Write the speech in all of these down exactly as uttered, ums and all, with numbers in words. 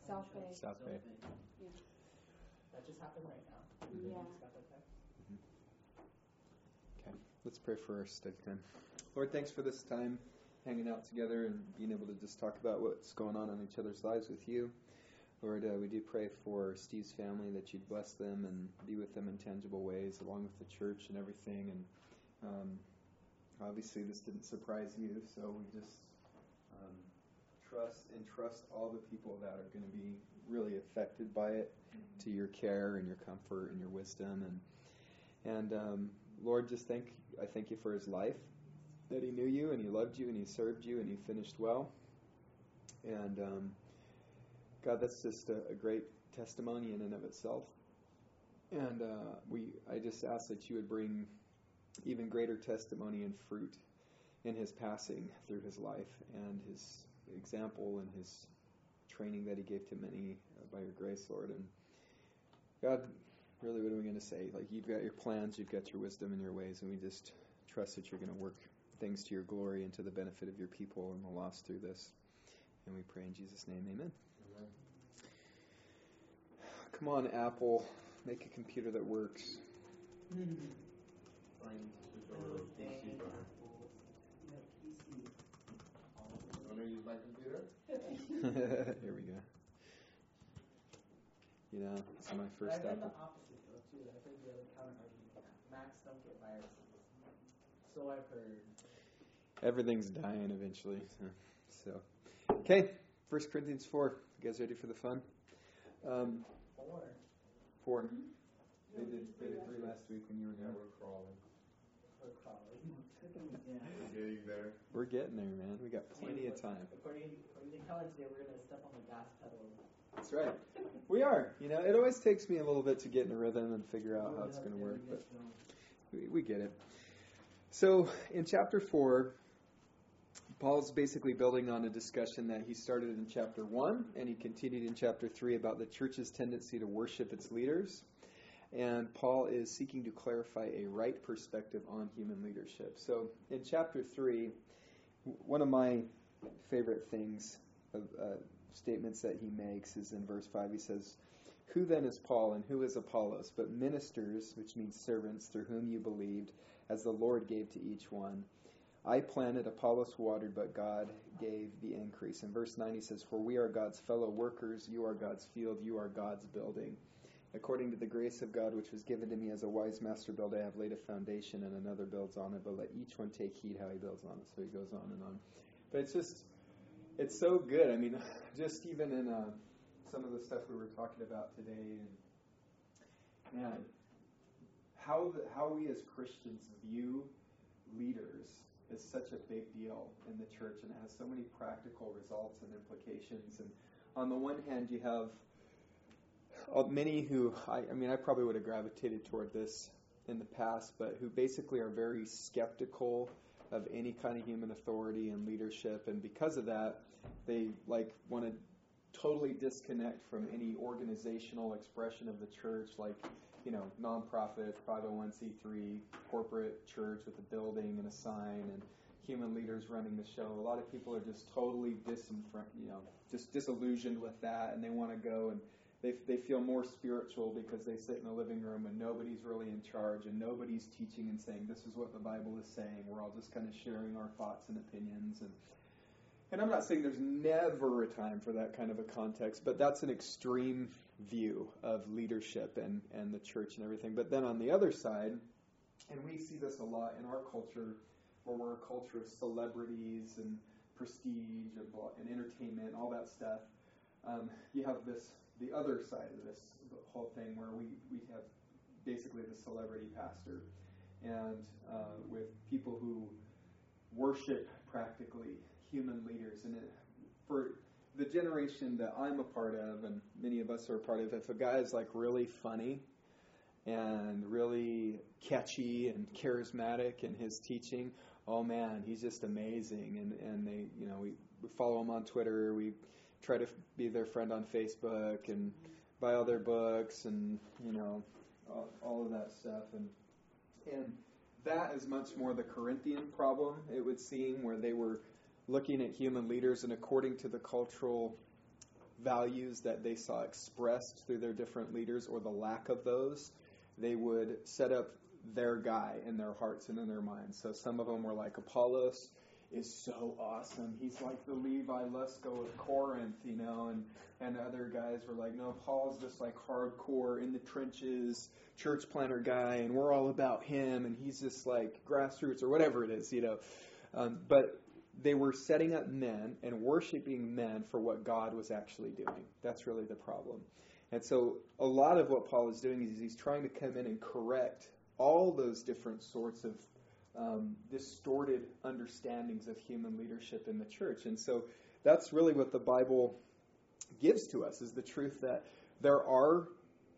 South Bay. South Bay. Yeah. That just happened right now. Mm-hmm. Yeah. Just got that text. Okay, let's pray for our study time. Lord, thanks for this time hanging out together and being able to just talk about what's going on in each other's lives with you. Lord, uh, we do pray for Steve's family, that you'd bless them and be with them in tangible ways, along with the church and everything. And um, obviously this didn't surprise you, so we just um, trust and trust all the people that are going to be really affected by it to your care and your comfort and your wisdom. And and um, Lord, just thank I thank you for his life, that he knew you and he loved you and he served you and he finished well. And um, God, that's just a, a great testimony in and of itself. And uh, we I just ask that you would bring even greater testimony and fruit in his passing through his life and his example and his training that he gave to many uh, by your grace, Lord. And God, really, what are we going to say? Like, you've got your plans, you've got your wisdom and your ways, and we just trust that you're going to work things to your glory and to the benefit of your people and the lost through this. And we pray in Jesus' name, amen. Amen. Come on, Apple, make a computer that works. Trying to switch over to P C button. You want to use my computer? Here we go. You know, it's my first I've heard the Apple. opposite though too. I've heard the other counter argument that Macs don't get viruses. So I've heard. Everything's dying eventually. So, okay, First Corinthians four. You guys ready for the fun? Um, Four. four. They did, they did three last week when you were Yeah, gone. we're crawling. We're crawling. Yeah. We're getting there. We're getting there, man. We got plenty of time. According, according to Keller today, we're going to step on the gas pedal. That's right. We are. You know, it always takes me a little bit to get in a rhythm and figure out how it's going to work, but we, we get it. So in chapter four, Paul's basically building on a discussion that he started in chapter one, and he continued in chapter three about the church's tendency to worship its leaders. And Paul is seeking to clarify a right perspective on human leadership. So in chapter three, one of my favorite things, of, uh, statements that he makes is in verse five. He says, "Who then is Paul and who is Apollos, but ministers," which means servants, "through whom you believed, as the Lord gave to each one. I planted, Apollos watered, but God gave the increase." In verse nine he says, "For we are God's fellow workers, you are God's field, you are God's building. According to the grace of God which was given to me as a wise master builder, I have laid a foundation and another builds on it, but let each one take heed how he builds on it." So he goes on and on. But it's just, it's so good. I mean, just even in uh, some of the stuff we were talking about today, and man, how the, how we as Christians view leaders is such a big deal in the church, and it has so many practical results and implications. And on the one hand, you have many who, I, I mean, I probably would have gravitated toward this in the past, but who basically are very skeptical of any kind of human authority and leadership, and because of that, they like want to totally disconnect from any organizational expression of the church, like, you know, nonprofit, five oh one c three, corporate church with a building and a sign, and human leaders running the show. A lot of people are just totally disenfra- you know, just disillusioned with that, and they want to go and They they feel more spiritual because they sit in a living room and nobody's really in charge and nobody's teaching and saying, this is what the Bible is saying. We're all just kind of sharing our thoughts and opinions. And and I'm not saying there's never a time for that kind of a context, but that's an extreme view of leadership and, and the church and everything. But then on the other side, and we see this a lot in our culture, where we're a culture of celebrities and prestige and, and entertainment, all that stuff. Um, you have this, the other side of this whole thing, where we, we have basically the celebrity pastor, and uh, with people who worship practically human leaders. And it, for the generation that I'm a part of, and many of us are a part of, if a guy is like really funny and really catchy and charismatic in his teaching, oh man, he's just amazing. And and they, you know, we, we follow him on Twitter, we try to be their friend on Facebook and buy all their books and, you know, all, all of that stuff. And and that is much more the Corinthian problem, it would seem, where they were looking at human leaders, and according to the cultural values that they saw expressed through their different leaders, or the lack of those, they would set up their guy in their hearts and in their minds. So some of them were like, Apollos is so awesome. He's like the Levi Lesko of Corinth, you know, and, and other guys were like, no, Paul's just like hardcore in the trenches, church planter guy, and we're all about him, and he's just like grassroots or whatever it is, you know. Um, but they were setting up men and worshiping men for what God was actually doing. That's really the problem. And so a lot of what Paul is doing is he's trying to come in and correct all those different sorts of um, distorted understandings of human leadership in the church. And so that's really what the Bible gives to us, is the truth that there are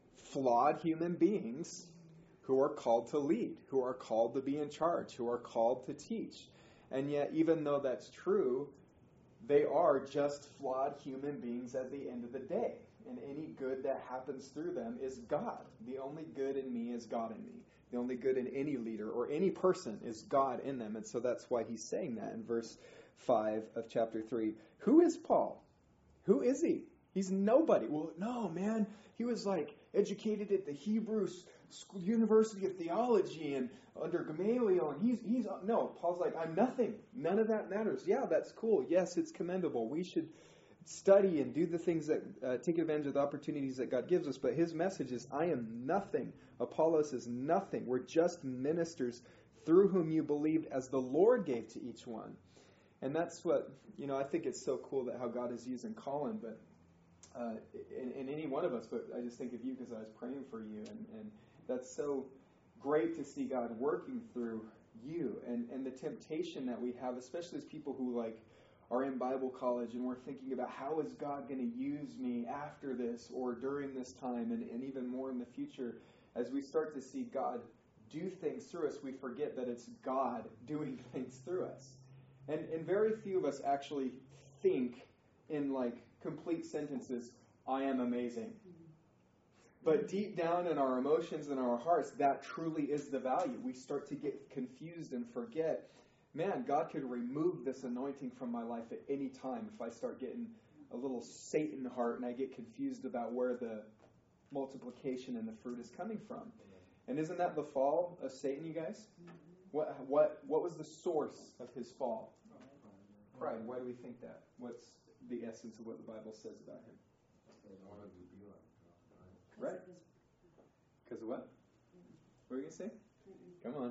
flawed human beings who are called to lead, who are called to be in charge, who are called to teach. And yet, even though that's true, they are just flawed human beings at the end of the day. And any good that happens through them is God. The only good in me is God in me. The only good in any leader or any person is God in them. And so that's why he's saying that in verse five of chapter three. Who is Paul? Who is he? He's nobody. Well, no, man. He was like educated at the Hebrew School, University of Theology and under Gamaliel. And he's, he's, no, Paul's like, I'm nothing. None of that matters. Yeah, that's cool. Yes, it's commendable. We should study and do the things that uh, take advantage of the opportunities that God gives us. But his message is, I am nothing. Apollos is nothing. We're just ministers through whom you believed as the Lord gave to each one. And that's what, you know, I think it's so cool that how God is using Colin, but uh, in, in any one of us. But I just think of you because I was praying for you. And, and that's so great to see God working through you. And, and the temptation that we have, especially as people who like are in Bible college and we're thinking about how is God going to use me after this or during this time and, and even more in the future. As we start to see God do things through us, we forget that it's God doing things through us. And, and very few of us actually think in like complete sentences, I am amazing. But deep down in our emotions and our hearts, that truly is the value. We start to get confused and forget, man, God could remove this anointing from my life at any time if I start getting a little Satan heart and I get confused about where the multiplication and the fruit is coming from. And isn't that the fall of Satan, you guys? What what what was the source of his fall? Pride. Why do we think that? What's the essence of what the Bible says about him? Right. Because of what? What were you going to say? Come on.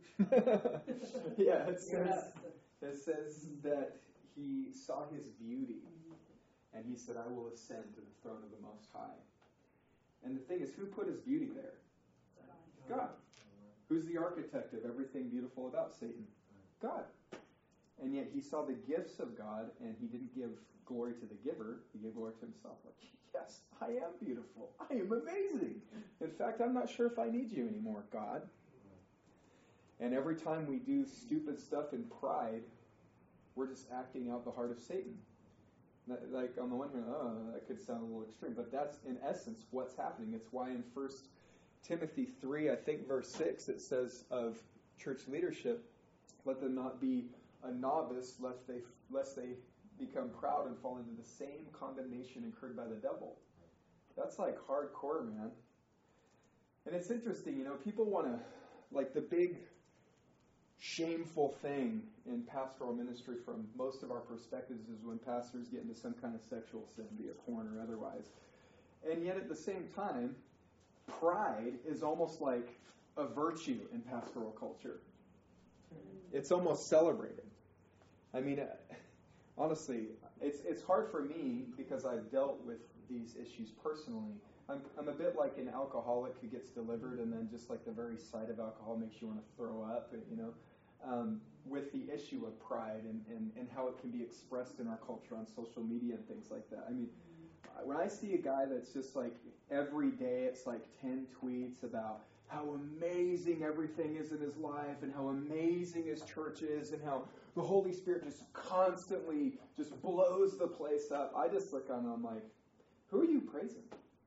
Yeah, it says, it says that he saw his beauty and he said, I will ascend to the throne of the Most High. And the thing is, who put his beauty there? God. Who's the architect of everything beautiful about Satan? God. And yet he saw the gifts of God and he didn't give glory to the giver. He gave glory to himself. Like, yes, I am beautiful. I am amazing. In fact, I'm not sure if I need you anymore, God. And every time we do stupid stuff in pride, we're just acting out the heart of Satan. Like, on the one hand, oh, that could sound a little extreme, but that's in essence what's happening. It's why in First Timothy three, I think verse six, it says of church leadership, let them not be a novice lest they, lest they become proud and fall into the same condemnation incurred by the devil. That's like hardcore, man. And it's interesting, you know, people want to, like the big shameful thing in pastoral ministry from most of our perspectives is when pastors get into some kind of sexual sin, be it porn or otherwise. And yet at the same time, pride is almost like a virtue in pastoral culture. It's almost celebrated. I mean, honestly, it's it's hard for me because I've dealt with these issues personally. I'm I'm a bit like an alcoholic who gets delivered and then just like the very sight of alcohol makes you want to throw up, you know. Um, with the issue of pride and, and, and how it can be expressed in our culture on social media and things like that. I mean, when I see a guy that's just like every day it's like ten tweets about how amazing everything is in his life and how amazing his church is and how the Holy Spirit just constantly just blows the place up, I just look on and I'm like, who are you praising?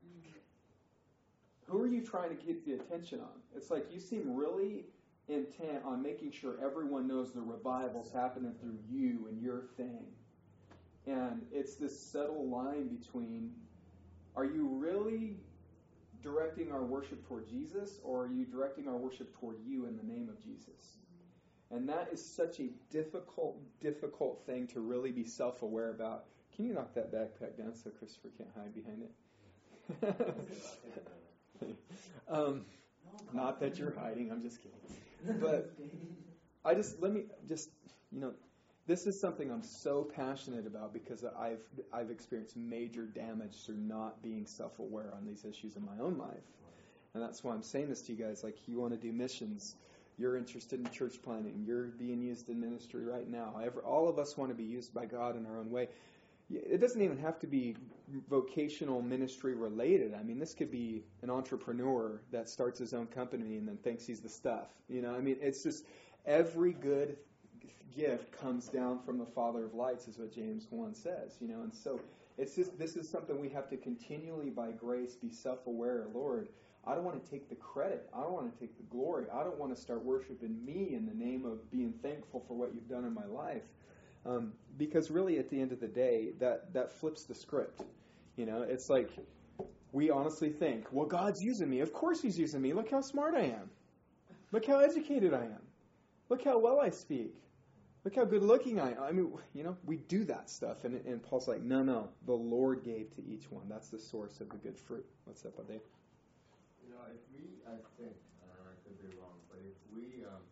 Who are you trying to get the attention on? It's like you seem really intent on making sure everyone knows the revival's happening through you and your thing. And it's this subtle line between, are you really directing our worship toward Jesus, or are you directing our worship toward you in the name of Jesus? And that is such a difficult, difficult thing to really be self-aware about. Can you knock that backpack down so Christopher can't hide behind it? um, not that you're hiding, I'm just kidding. But I just, let me just, you know, this is something I'm so passionate about because I've I've experienced major damage through not being self-aware on these issues in my own life. And that's why I'm saying this to you guys. Like, you want to do missions, you're interested in church planting, you're being used in ministry right now. Every, all of us want to be used by God in our own way. It doesn't even have to be vocational ministry related. I mean, this could be an entrepreneur that starts his own company and then thinks he's the stuff. You know, I mean, it's just every good gift comes down from the Father of lights, is what James one says, you know. And so it's just, this is something we have to continually by grace be self-aware. Lord, I don't want to take the credit. I don't want to take the glory. I don't want to start worshiping me in the name of being thankful for what you've done in my life. Um, because really at the end of the day, that, that flips the script. You know, it's like we honestly think, well, God's using me. Of course he's using me. Look how smart I am. Look how educated I am. Look how well I speak. Look how good looking I am. I mean, you know, we do that stuff. And, and Paul's like, no, no, the Lord gave to each one. That's the source of the good fruit. What's up, Dave? You know, if we, I think, uh, I could be wrong, but if we um,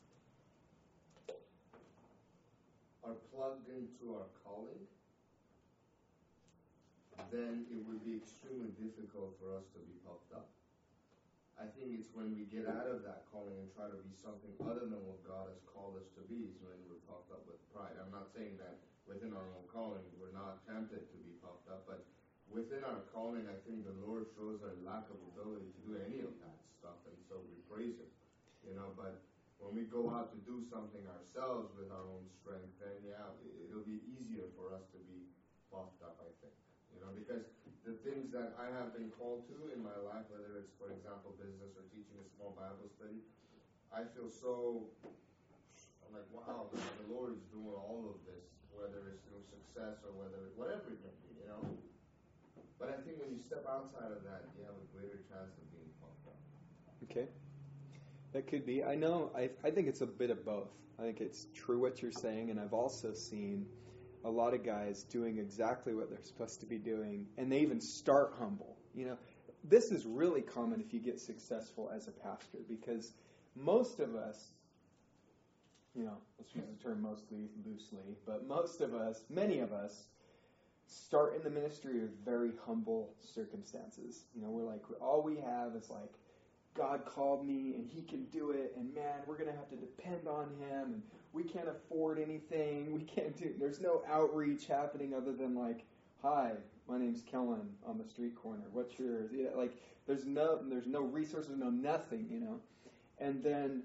are plugged into our calling, then it would be extremely difficult for us to be puffed up. I think it's when we get out of that calling and try to be something other than what God has called us to be is when we're puffed up with pride. I'm not saying that within our own calling we're not tempted to be puffed up, but within our calling, I think the Lord shows our lack of ability to do any of that stuff, and so we praise Him, you know. But when we go out to do something ourselves with our own strength, then yeah, it'll be easier for us to be puffed up, I think, you know, because the things that I have been called to in my life, whether it's, for example, business or teaching a small Bible study, I feel so, I'm like, wow, the, the Lord is doing all of this, whether it's through success or whether, whatever it may be, you know. But I think when you step outside of that, you have a greater chance of being puffed up. Okay. That could be. I know, I, I think it's a bit of both. I think it's true what you're saying, and I've also seen a lot of guys doing exactly what they're supposed to be doing, and they even start humble. You know, this is really common if you get successful as a pastor, because most of us, you know, let's use the term mostly loosely, but most of us, many of us, start in the ministry with very humble circumstances. You know, we're like, all we have is like, God called me and He can do it, and man, we're going to have to depend on Him, and we can't afford anything. We can't do, there's no outreach happening other than like, hi, my name's Kellen on the street corner. What's yours? Yeah, like, there's no, there's no resources, no nothing, you know. And then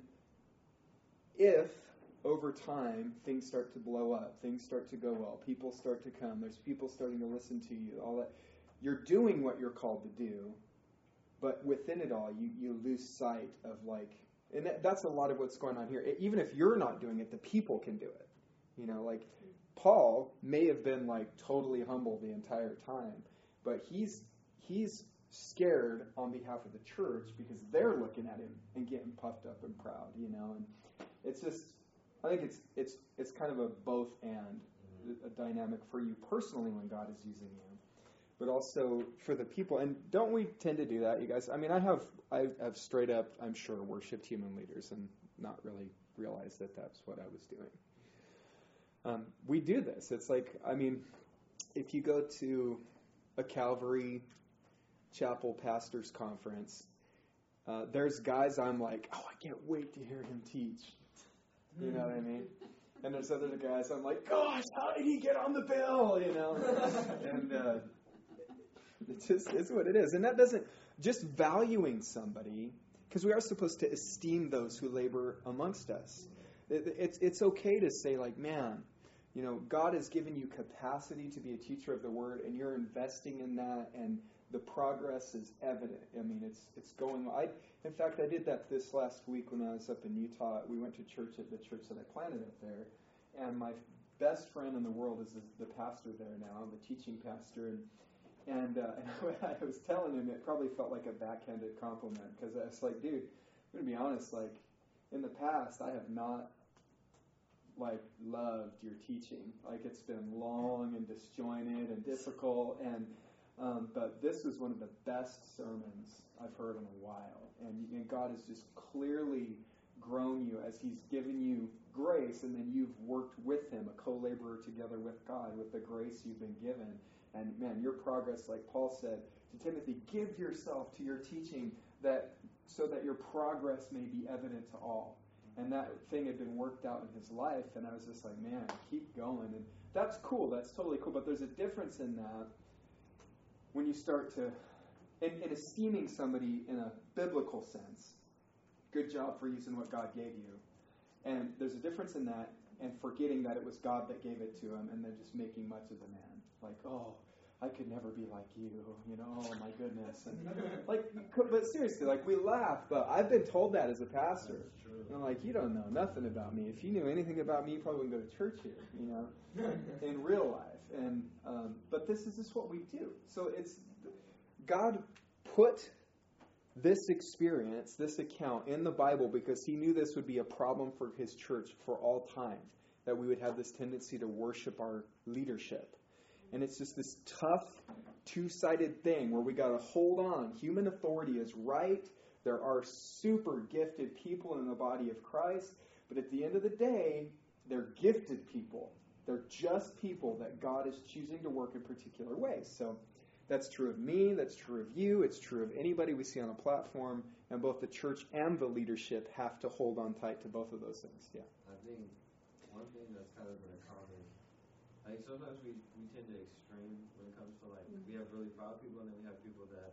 if over time things start to blow up, things start to go well, people start to come, there's people starting to listen to you, all that, you're doing what you're called to do. But within it all, you, you lose sight of like, and that, that's a lot of what's going on here. Even if you're not doing it, the people can do it. You know, like Paul may have been like totally humble the entire time, but he's he's scared on behalf of the church because they're looking at him and getting puffed up and proud. You know, and it's just, I think it's it's it's kind of a both and a dynamic for you personally when God is using you, but also for the people. And don't we tend to do that, you guys? I mean, I have I have straight up, I'm sure, worshipped human leaders and not really realized that that's what I was doing. Um, we do this. It's like, I mean, if you go to a Calvary Chapel Pastors Conference, uh, there's guys I'm like, oh, I can't wait to hear him teach. You know what I mean? And there's other guys I'm like, gosh, how did he get on the bill? You know? and uh, it's just, it's what it is. And that doesn't, just valuing somebody, because we are supposed to esteem those who labor amongst us. It, it's it's okay to say like, man, you know, God has given you capacity to be a teacher of the Word, and you're investing in that, and the progress is evident. I mean, it's it's going. I in fact, I did that this last week when I was up in Utah. We went to church at the church that I planted up there, and my best friend in the world is the, the pastor there now. I'm the teaching pastor, and and, uh, and I was telling him it probably felt like a backhanded compliment because I was like, dude, I'm gonna be honest. Like in the past, I have not like loved your teaching. Like it's been long and disjointed and difficult, and um, but this was one of the best sermons I've heard in a while, and, and God has just clearly grown you as He's given you grace, and then you've worked with Him, a co-laborer together with God, with the grace you've been given. And man, your progress, like Paul said to Timothy, give yourself to your teaching that so that your progress may be evident to all. And that thing had been worked out in his life, and I was just like, man, keep going. And that's cool, that's totally cool, but there's a difference in that when you start to, in, in esteeming somebody in a biblical sense. Good job for using what God gave you. And there's a difference in that and forgetting that it was God that gave it to him, and then just making much of the man. Like, oh, I could never be like you, you know, oh my goodness. And like, but seriously, like we laugh, but I've been told that as a pastor. And I'm like, you don't know nothing about me. If you knew anything about me, you probably wouldn't go to church here, you know, in real life. And um, but this is just what we do. So it's God put this experience, this account in the Bible because He knew this would be a problem for His church for all time, that we would have this tendency to worship our leadership. And it's just this tough, two-sided thing where we got to hold on. Human authority is right. There are super gifted people in the body of Christ. But at the end of the day, they're gifted people. They're just people that God is choosing to work in particular ways. So that's true of me. That's true of you. It's true of anybody we see on a platform. And both the church and the leadership have to hold on tight to both of those things. Yeah. I think one thing that's kind of been a common, like sometimes we, we tend to extreme when it comes to like, we have really proud people and then we have people that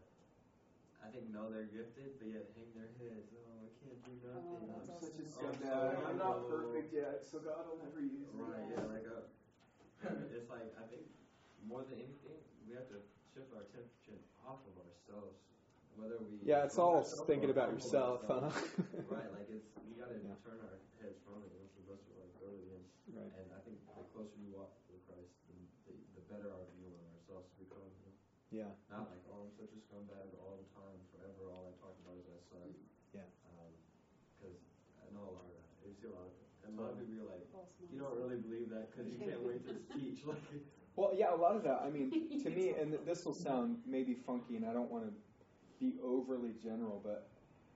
I think know they're gifted, but yet hang their heads. Oh, I can't do nothing. Oh, I'm I'm such a so scumbag. I'm not humble. perfect yet, so God will never use me. Right, yeah, like a, it's like, I think more than anything, we have to shift our attention off of ourselves. Whether we Yeah, it's all ourselves thinking or about humble yourself, huh? ourselves. Right, like it's, we got to Yeah. turn our heads from it. That's the best of our ability. And, Right. and I think the closer you walk with Christ, the, the, the better our view of ourselves become. You know? Yeah. Not like, oh, I'm such a scumbag all the time, forever. All I talk about is I suck. Yeah. Because um, I know a lot of that. You see a lot of it. And a lot of people are like, you don't really believe that because you can't wait to teach. Like, Well, yeah, a lot of that. I mean, to me, and this will sound maybe funky, and I don't want to be overly general, but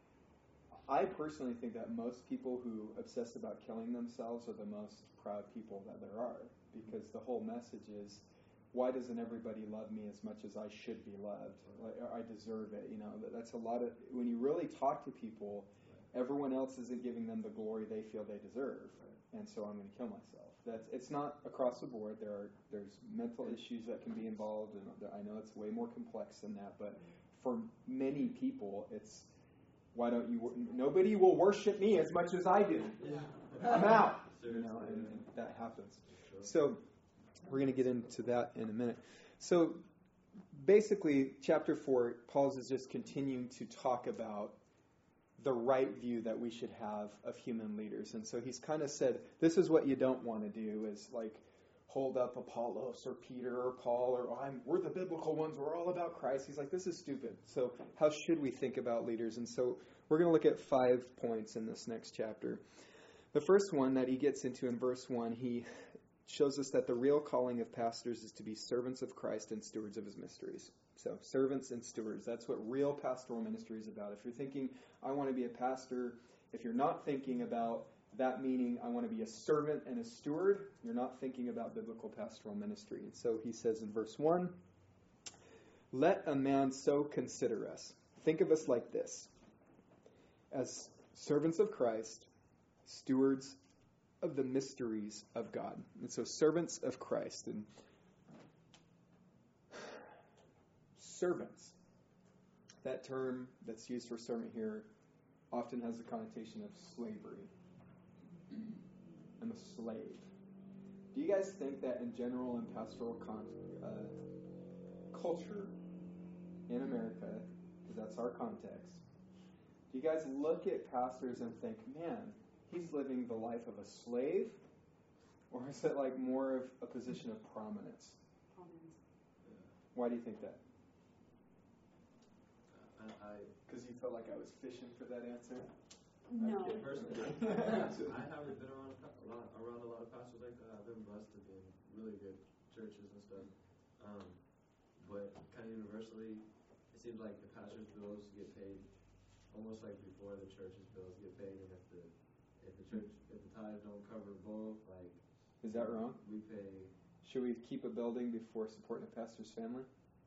I personally think that most people who obsess about killing themselves are the most proud people that there are, because the whole message is, why doesn't everybody love me as much as I should be loved? Like, I deserve it. You know, that's a lot of, when you really talk to people, everyone else isn't giving them the glory they feel they deserve, and so I'm going to kill myself. That's, it's not across the board. There are there's mental issues that can be involved, and I know it's way more complex than that, but for many people, it's, why don't you, nobody will worship me as much as I do. yeah. I'm out. You know, and, and that happens. So we're going to get into that in a minute. So basically, chapter four, Paul is just continuing to talk about the right view that we should have of human leaders. And so he's kind of said, this is what you don't want to do, is like hold up Apollos or Peter or Paul or oh, I'm, we're the biblical ones, we're all about Christ. He's like, this is stupid. So how should we think about leaders? And so we're going to look at five points in this next chapter. The first one that he gets into in verse one, he shows us that the real calling of pastors is to be servants of Christ and stewards of his mysteries. So servants and stewards, that's what real pastoral ministry is about. If you're thinking, I want to be a pastor, if you're not thinking about that meaning, I want to be a servant and a steward, you're not thinking about biblical pastoral ministry. And so he says in verse one, let a man so consider us. Think of us like this, as servants of Christ, stewards of the mysteries of God. And so servants of Christ. And servants, that term that's used for servant here often has the connotation of slavery. I'm a slave. Do you guys think that in general in pastoral con- uh, culture in America, because that's our context, do you guys look at pastors and think, man, he's living the life of a slave, Or is it like more of a position of prominence? Prominence. Yeah. Why do you think that? I, I Because you felt like I was fishing for that answer? No. Okay. personally, I haven't been around a, pa- a lot, around a lot of pastors like that. I've been blessed to be in really good churches and stuff. Um, but kind of universally, it seems like the pastor's bills get paid almost like before the church's bills get paid, and if the if the church if the tithes don't cover both, like Is that wrong? we pay. Should we keep a building before supporting a pastor's family?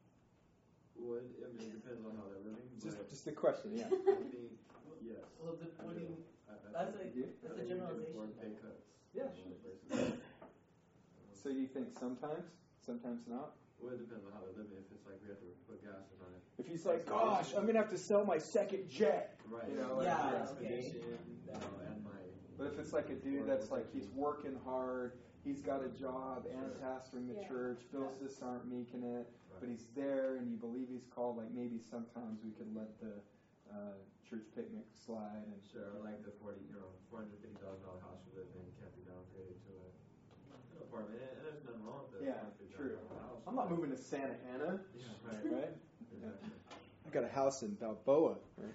Would I mean it depends on how they're living. Just, But just a question, yeah. I think yes. Well, the, I what do do. you, I, I that's think- a, You? that's a I think we can generalization. afford pay cuts. Yeah, in sure. other places. So you think sometimes, sometimes not? Well, it depends on how they're living. If it's like we have to put gas on it. If he's like, gosh, I'm gonna have to sell my second jet. Right. You know, like, Yeah, yeah. okay. Expedition, you know, and my. But if it's like a dude that's like he's working hard, he's got a job and pastoring the Yeah. church, bills just aren't making it, but Right. he's there and you believe he's called, like maybe sometimes we could let the uh, church picnic slide and Sure, or like the forty, you know, four hundred fifty thousand dollar house you live in can't be downgraded to a, an apartment, and, and there's nothing wrong with the Yeah, four hundred fifty true. thousand dollar house. I'm not moving to Santa Ana, Yeah, right. right? Exactly. I got a house in Balboa. Right?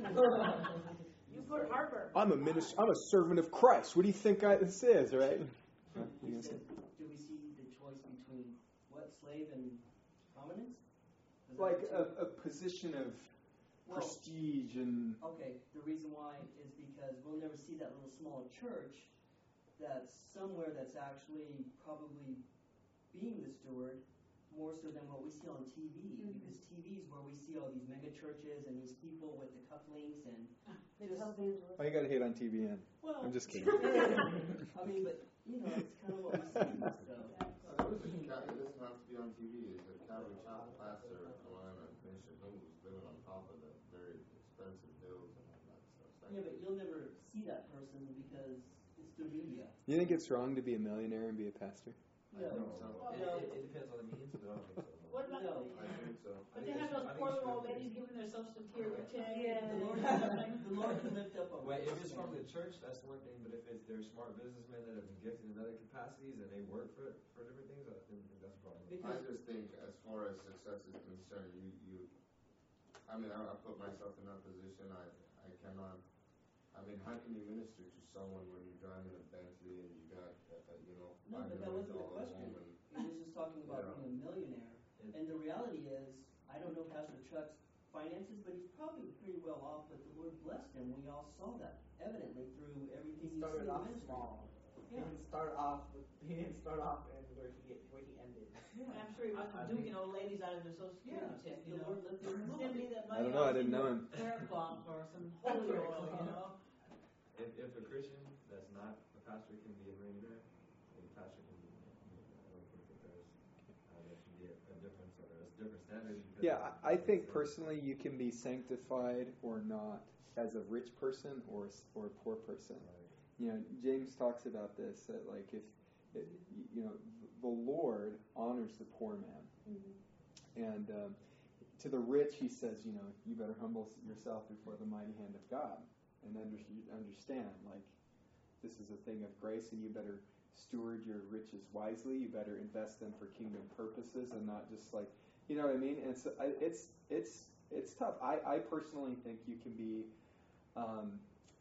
You put Harper. I'm a minister. I'm a servant of Christ. What do you think I, this is, right? Huh? You You gonna say? said, do we see the choice between what, slave and prominence? Is that Like what a, you- a position of Well, prestige and okay, the reason why is because we'll never see that little small church that's somewhere that's actually probably being the steward more so than what we see on T V. Mhm. Because T V is where we see all these mega churches and these people with the cufflinks and The just, televangelist. oh, you got to hate on T V N. well, I'm just kidding. I mean, but you know, it's kind of what we see. So. So there was a cat, it doesn't have to be on T V, it's a Calvary Chapel pastor, Alana Bishop, who was living on top of the very expensive bills and all that stuff. So Yeah, but you'll never see that person because it's through media. You think it's wrong to be a millionaire and be a pastor? I No. think so. It, No. it, it depends on the means, but I don't think so. What about No. I think so. But they have those poor little old ladies giving their social security check. Yeah. The Lord, the Lord can lift up a Wait, if righteous it's from man. the church, that's one thing. But if it's they're smart businessmen that have been gifted in other capacities and they work for for different things, I think that's a problem. I Because just think as far as success is concerned, you, you, I mean, I, I put myself in that position, I, I cannot, I mean, how can you minister to someone when you're driving a Bentley and you got, uh, uh, you know, No, five but that million wasn't the dollar question. home and, he was just talking about Yeah. being a millionaire. It- And the reality is, I don't know Pastor Chuck's finances, but he's probably pretty well off, but the Lord blessed him. We all saw that evidently through everything He he's started seen in off ministry. small. He Yeah. didn't start off with, he didn't start off in where he where he ended. And I'm sure he I- I wasn't think- duking old ladies out of their social security Yeah, check, the you know. Lord lifted him Send up. me that I money. don't know, I I'll didn't send know you him. Prayer cloth or some holy oil, you know. If, if a Christian that's not a pastor can be a millionaire, then a pastor can be a millionaire. I don't think that there's uh, there should be a, a difference or a different standard. because Yeah, of- I I think personally you can be sanctified or not as a rich person or a s- or a poor person. Right. You know, James talks about this that like if, it, you know, the Lord honors the poor man, Mhm. and um, to the rich he says, you know, you better humble yourself before the mighty hand of God, and under, you understand like this is a thing of grace, and you better steward your riches wisely. You better invest them for kingdom purposes, and not just like, you know what I mean. And it's I- it's it's it's tough. I I personally think you can be. Um,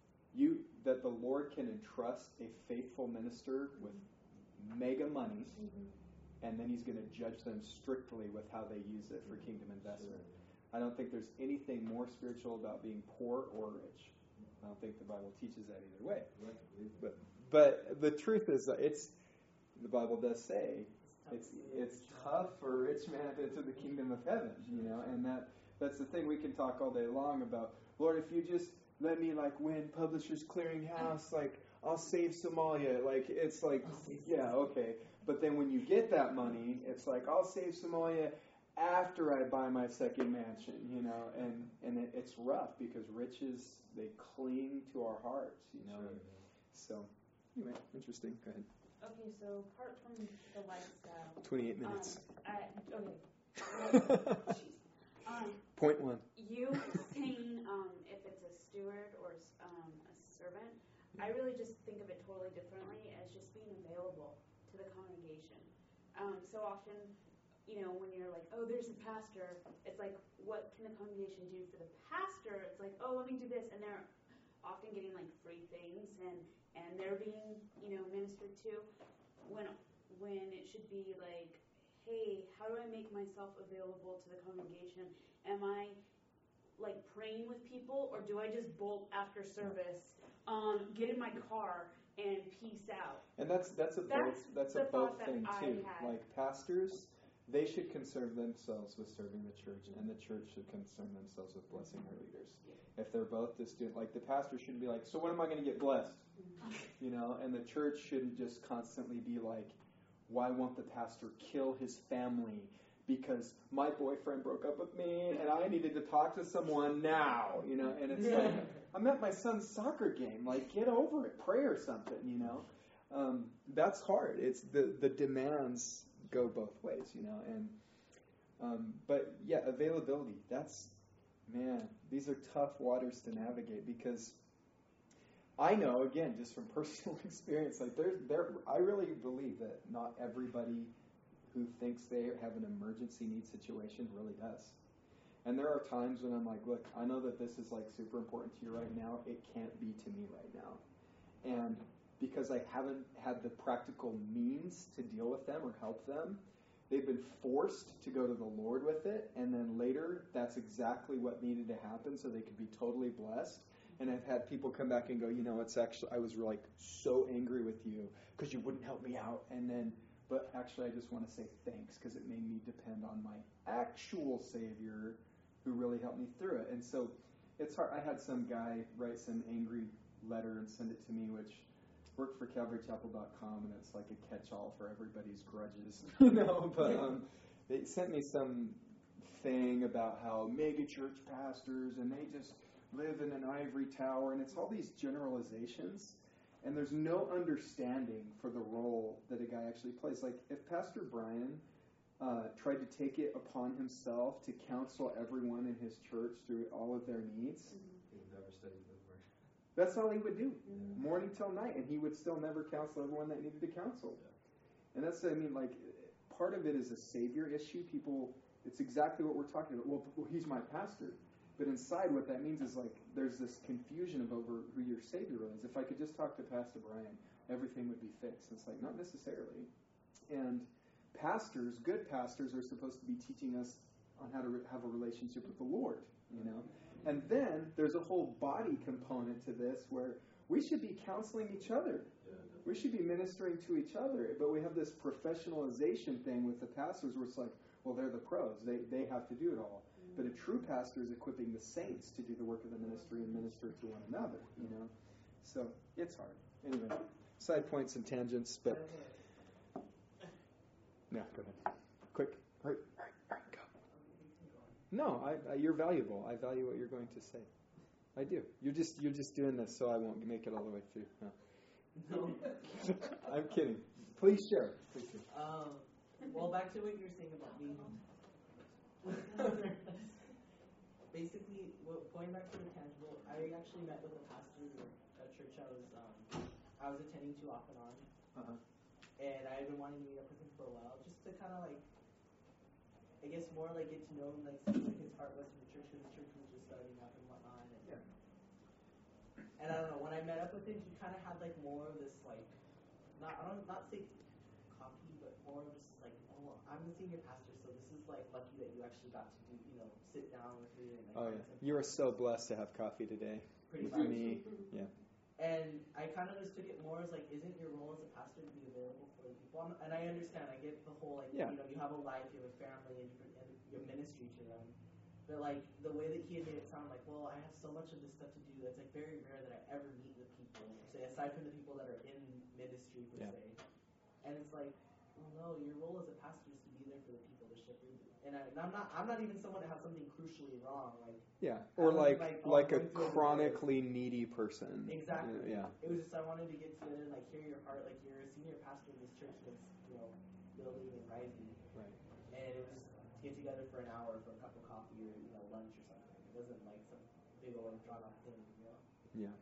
you that the Lord can entrust a faithful minister with mega money, Mhm. and then He's going to judge them strictly with how they use it for kingdom investment. I don't think there's anything more spiritual about being poor or rich. I don't think the Bible teaches that either way. But but the truth is that it's the Bible does say it's it's tough for a rich man to enter the kingdom of heaven, you know, and that that's the thing. We can talk all day long about, Lord, if you just let me like win Publishers Clearinghouse, like I'll save Somalia. Like it's like, yeah, okay. But then when you get that money, it's like I'll save Somalia after I buy my second mansion, you know, and and it, it's rough because riches, they cling to our hearts, you know. Sure, and yeah. So anyway, interesting. Go ahead. Okay, so apart from the lifestyle, Twenty-eight minutes. Um, I, okay. Jeez. Um, Point one. you saying um, if it's a steward or um, a servant, I really just think of it totally differently as just being available to the congregation. Um, so often, you know, when you're like, oh, there's a pastor, it's like, what can the congregation do for the pastor? It's like, oh, let me do this. And they're often getting like free things and, and they're being, you know, ministered to. When, when it should be like, hey, how do I make myself available to the congregation? Am I like praying with people, or do I just bolt after service, um, get in my car and peace out? And that's that's a That's both that's the a both thought that thing I too. had. Like pastors, they should concern themselves with serving the church, and the church should concern themselves with blessing their leaders. If they're both just doing, like the pastor shouldn't be like, so when am I going to get blessed? You know, and the church shouldn't just constantly be like, why won't the pastor kill his family? Because my boyfriend broke up with me and I needed to talk to someone now, you know, and it's like, I'm at my son's soccer game, like get over it, pray or something, you know. Um, that's hard. It's the, the demands go both ways, you know, and um, but yeah, availability, that's, man, these are tough waters to navigate because I know, again, just from personal experience, like there's there I really believe that not everybody who thinks they have an emergency need situation really does. And there are times when I'm like, look, I know that this is like super important to you right now. It can't be to me right now. And because I haven't had the practical means to deal with them or help them, they've been forced to go to the Lord with it. And then later, that's exactly what needed to happen so they could be totally blessed. And I've had people come back and go, you know, it's actually, I was like so angry with you because you wouldn't help me out. And then But actually, I just want to say thanks because it made me depend on my actual Savior who really helped me through it. And so it's hard. I had some guy write some angry letter and send it to me, which worked for Calvary Chapel dot com, and it's like a catch-all for everybody's grudges, you know. But um, they sent me some thing about how mega church pastors, and they just live in an ivory tower, and it's all these generalizations. And there's no understanding for the role that a guy actually plays. Like, if Pastor Brian uh, tried to take it upon himself to counsel everyone in his church through all of their needs, He would never study the word. that's all he would do, Yeah. morning till night, and he would still never counsel everyone that needed to counsel. Yeah. And that's, I mean, like, part of it is a Savior issue. People, it's exactly what we're talking about. Well, he's my pastor. But inside, what that means is like there's this confusion of over who your Savior is. If I could just talk to Pastor Brian, everything would be fixed. It's like not necessarily. And pastors, good pastors, are supposed to be teaching us on how to re- have a relationship with the Lord. You know, and then there's a whole body component to this where we should be counseling each other. We should be ministering to each other. But we have this professionalization thing with the pastors where it's like, well, they're the pros. They they have to do it all. But a true pastor is equipping the saints to do the work of the ministry and minister to one another, you know. So it's hard. Anyway, side points and tangents, but no, go ahead. Quick. All right, all right, all right, go. No, I, I, you're valuable. I value what you're going to say. I do. You're just you're just doing this so I won't make it all the way through. No. No. I'm kidding. Please share. Please share. Um, well, back to what you were saying about being. Basically, well, going back to the tangible, I actually met with a pastor at a church I was um, I was attending to off and on, Uh-huh. and I had been wanting to meet up with him for a while, just to kind of like, I guess more like get to know him, like see what his heart was for the church, because the church was just starting up and whatnot. And, Yeah. and I don't know, when I met up with him, he kind of had like more of this like, not I don't not say cocky, but more of just like, oh, I'm the senior pastor, so this is like lucky that you actually got to do, you know, sit down with me and like. Oh yeah. You are so blessed to have coffee today Pretty with much. me. Yeah. And I kind of just took it more as like, isn't your role as a pastor to be available for the people? I'm- And I understand, I get the whole like, Yeah. you know, you have a life, you have a family, and, you, and your ministry to run. But like the way that he had made it sound like, well, I have so much of this stuff to do that's like very rare that I ever meet with people. Say aside from the people that are in ministry per Yeah. se. And it's like, well, no, your role as a pastor is to be there for the people to shepherd. And, I, and I'm not, I'm not even someone that has something crucially wrong. Like. Yeah, or I like wasn't like, oh, like a I'm going through a chronically needy person. Exactly. Yeah. It was just I wanted to get together and like hear your heart, like you're a senior pastor of this church that's, you know, building and rising. Right. And it was just to get together for an hour for a cup of coffee or, you know, lunch or something. It wasn't like some big old drawn out thing, you know. Yeah.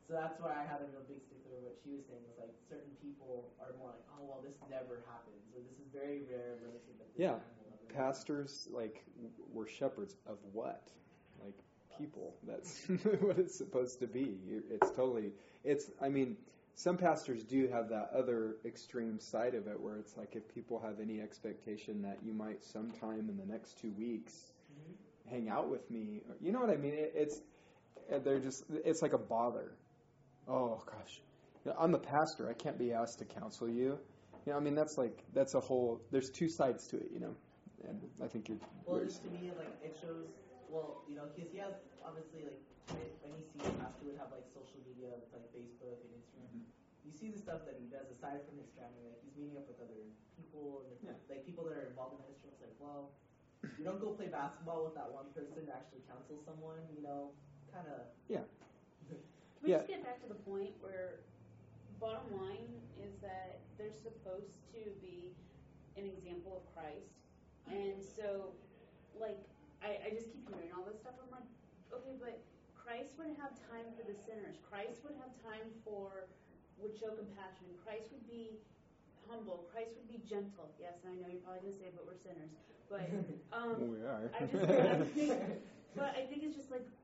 So that's why I had a real big stick with what she was saying. Was like certain people are more like, oh well, this never happens, or this is very rare, limited. But this Yeah. time will never happen. Pastors, like, were shepherds of what? Like, people. That's what it's supposed to be. It's totally, it's, I mean, some pastors do have that other extreme side of it where it's like if people have any expectation that you might sometime in the next two weeks Mm-hmm. hang out with me, or, you know what I mean? It, it's, they're just, it's like a bother. Oh, gosh. You know, I'm the pastor. I can't be asked to counsel you. You know, I mean, that's like, that's a whole, there's two sides to it, you know? And I think you're... Well, just to me, like, it shows, well, you know, because he has, obviously, like, when you see a pastor would have, like, social media, like, Facebook and Instagram. Mm-hmm. You see the stuff that he does aside from his family, like, he's meeting up with other people, and Yeah. like, people that are involved in ministry. It's like, well, you don't go play basketball with that one person to actually counsel someone, you know, kind of... Yeah. Can we Yeah. just get back to the point where bottom line is that they're supposed to be an example of Christ. And so, like, I, I just keep hearing all this stuff. I'm like, okay, but Christ would have time for the sinners. Christ would have time for, would show compassion. Christ would be humble. Christ would be gentle. Yes, and I know you're probably going to say, but we're sinners. But, um, We are. I just, I think, but I think it's just like,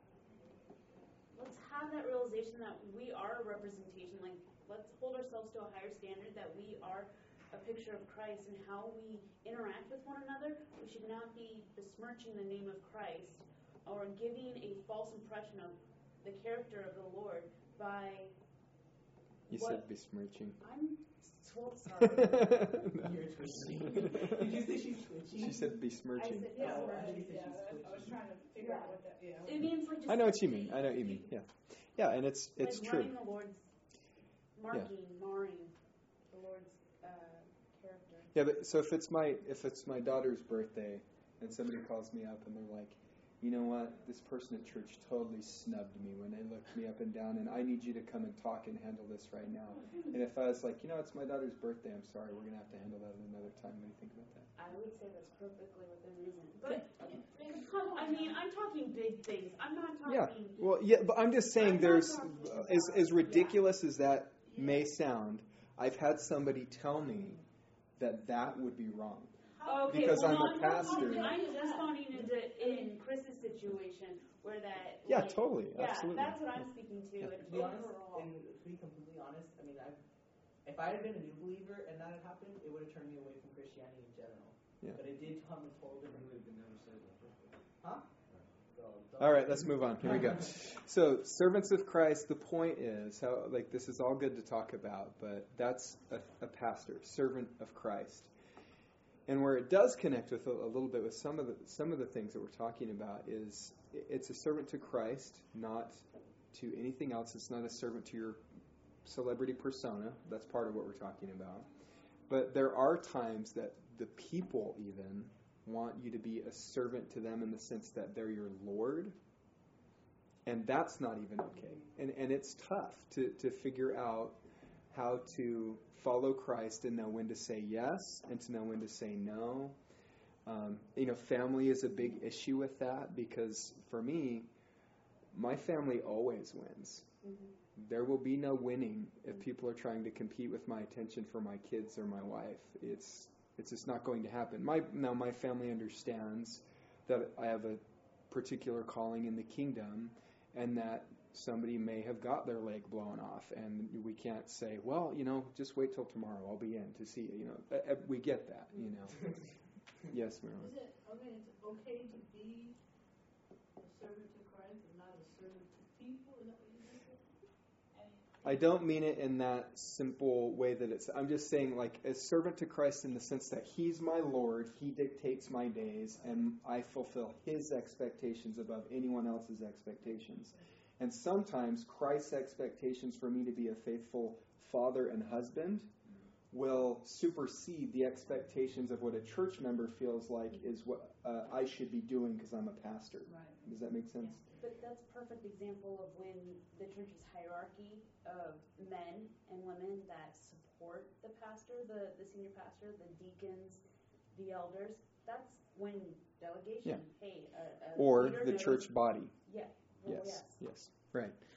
let's have that realization that we are a representation. Like, let's hold ourselves to a higher standard, that we are a picture of Christ, and how we interact with one another. We should not be besmirching the name of Christ or giving a false impression of the character of the Lord by You what said besmirching. I'm so sorry. You're twitching. Did you say she's twitching? She said I besmirching. said, Yeah, Oh, right, I think yeah, she's I was twitching. trying to figure out what that, yeah. it means like just I know what you mean. I know what you mean. Yeah. Yeah, and it's it's like true. running the Lord's marking, marring the Lord's uh, character. Yeah, but so if it's my if it's my daughter's birthday and somebody calls me up and they're like, you know what, this person at church totally snubbed me when they looked me up and down, and I need you to come and talk and handle this right now. And if I was like, you know, it's my daughter's birthday, I'm sorry, we're gonna have to handle that at another time. What do you think about that? I would say that's perfectly within reason. But I mean, I'm talking big things. I'm not talking. Yeah. Well, yeah, but I'm just saying I'm not there's talking- as as ridiculous as that may sound, I've had somebody tell me that that would be wrong. Okay, because well, I'm no, a I'm not pastor. talking- I'm just responding into in Chris's situation where that. Yeah, like, totally, Yeah, absolutely. that's what I'm speaking to. Yeah. And To be honest, overall, and to be completely honest, I mean, I, if I had been a new believer and that had happened, it would have turned me away from Christianity in general. Yeah. But it did come and told You me. would have been never saved in the first place. Huh? So, don't- All right, let's move on. Here we go. So, servants of Christ, the point is, how like this is all good to talk about, but that's a, a pastor, servant of Christ. And where it does connect with a, a little bit with some of the some of the things that we're talking about is it's a servant to Christ, not to anything else. It's not a servant to your celebrity persona. That's part of what we're talking about. But there are times that the people even want you to be a servant to them in the sense that they're your Lord. And that's not even okay. And and it's tough to, to figure out how to follow Christ and know when to say yes and to know when to say no. Um, you know, family is a big issue with that because for me, my family always wins. mm-hmm. There will be no winning if people are trying to compete with my attention for my kids or my wife. It's it's just not going to happen. My now my family understands that I have a particular calling in the kingdom and that somebody may have got their leg blown off, and we can't say, well, you know, just wait till tomorrow. I'll be in to see you. You know, uh, uh, we get that. You know. Yes, Marilyn. Is it, I mean, it's okay to be a servant to Christ and not a servant to people? Is that what you said? I don't mean it in that simple way that it's. I'm just saying, like, a servant to Christ in the sense that He's my Lord, He dictates my days, and I fulfill His expectations above anyone else's expectations. And sometimes Christ's expectations for me to be a faithful father and husband will supersede the expectations of what a church member feels like is what uh, I should be doing because I'm a pastor. Right. Does that make sense? But that's a perfect example of when the church's hierarchy of men and women that support the pastor, the, the senior pastor, the deacons, the elders, that's when delegation, Yeah. hey, a, a Or leader the knows- church body. Yeah. Well, Yes, yes. yes, right.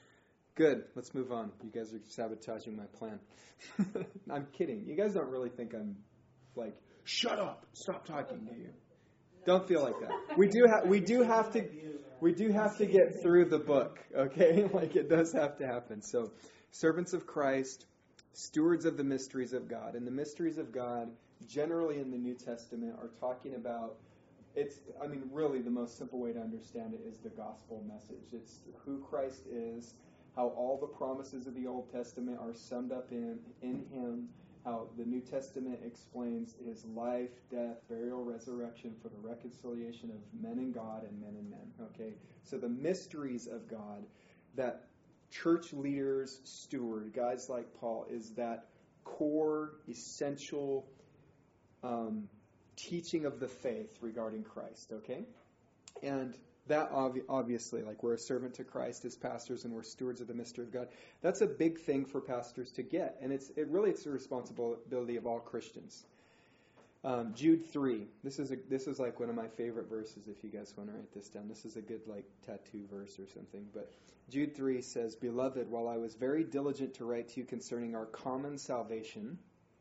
Good. Let's move on. You guys are sabotaging my plan. I'm kidding. You guys don't really think I'm like, shut up, stop talking, do you? Don't feel like that. We do have we do have to we do have to get through the book, okay? Like it does have to happen. So, servants of Christ, stewards of the mysteries of God. And the mysteries of God, generally in the New Testament, are talking about, it's, I mean, really the most simple way to understand it is the gospel message. It's who Christ is, how all the promises of the Old Testament are summed up in, in Him, how the New Testament explains His life, death, burial, resurrection for the reconciliation of men and God and men and men. Okay? So the mysteries of God that church leaders steward, guys like Paul, is that core, essential um, teaching of the faith regarding Christ. Okay? And that obvi- obviously, like we're a servant to Christ as pastors and we're stewards of the mystery of God. That's a big thing for pastors to get. And it's it really it's the responsibility of all Christians. Um, Jude three. This is a, this is like one of my favorite verses if you guys want to write this down. This is a good like tattoo verse or something. But Jude three says, "Beloved, while I was very diligent to write to you concerning our common salvation,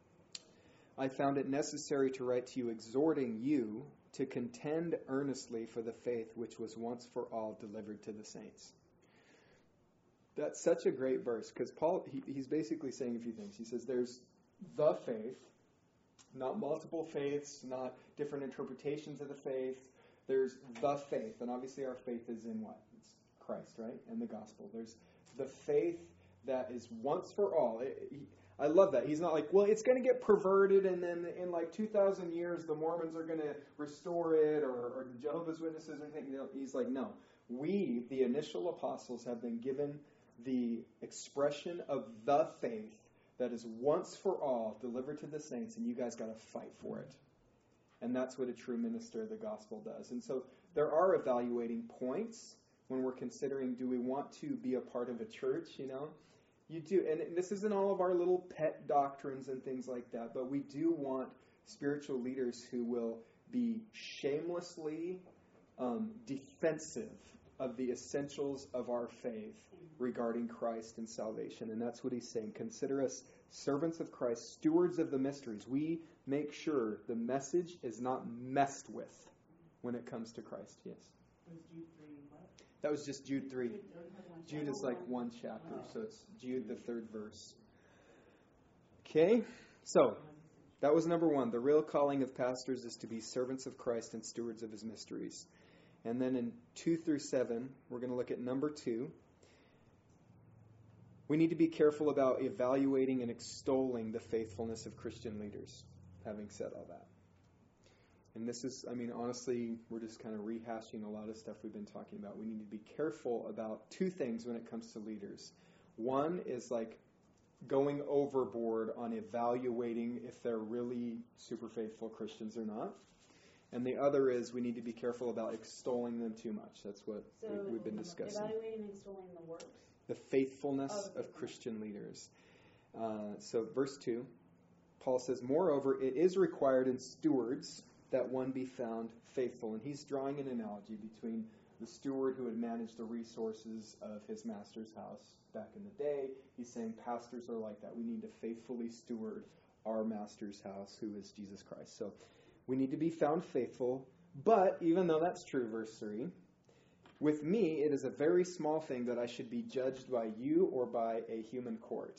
I found it necessary to write to you exhorting you to contend earnestly for the faith which was once for all delivered to the saints." That's such a great verse because Paul, he, he's basically saying a few things. He says there's the faith, not multiple faiths, not different interpretations of the faith. There's the faith, and obviously our faith is in what? It's Christ, right? And the gospel. There's the faith that is once for all. It, he, I love that. He's not like, well, it's going to get perverted, and then in like two thousand years, the Mormons are going to restore it, or, or the Jehovah's Witnesses or anything. You know, he's like, no. We, the initial apostles, have been given the expression of the faith that is once for all delivered to the saints, and you guys got to fight for it. And that's what a true minister of the gospel does. And so there are evaluating points when we're considering, do we want to be a part of a church, you know? You do, and this isn't all of our little pet doctrines and things like that, but we do want spiritual leaders who will be shamelessly um, defensive of the essentials of our faith regarding Christ and salvation. And that's what he's saying. Consider us servants of Christ, stewards of the mysteries. We make sure the message is not messed with when it comes to Christ. Yes? That was just Jude three. Jude is like one chapter, so it's Jude, the third verse. Okay, so that was number one. The real calling of pastors is to be servants of Christ and stewards of His mysteries. And then in two through seven, we're going to look at number two. We need to be careful about evaluating and extolling the faithfulness of Christian leaders, having said all that. And this is, I mean, honestly, we're just kind of rehashing a lot of stuff we've been talking about. We need to be careful about two things when it comes to leaders. One is like going overboard on evaluating if they're really super faithful Christians or not. And the other is we need to be careful about extolling them too much. That's what so we, we've been discussing. Evaluating and extolling the works. The faithfulness oh, the of Christian leaders. Uh, so verse two, Paul says, "Moreover, it is required in stewards that one be found faithful." And he's drawing an analogy between the steward who had managed the resources of his master's house back in the day. He's saying pastors are like that. We need to faithfully steward our master's house, who is Jesus Christ. So we need to be found faithful. But even though that's true, verse three, with me it is a very small thing that I should be judged by you or by a human court.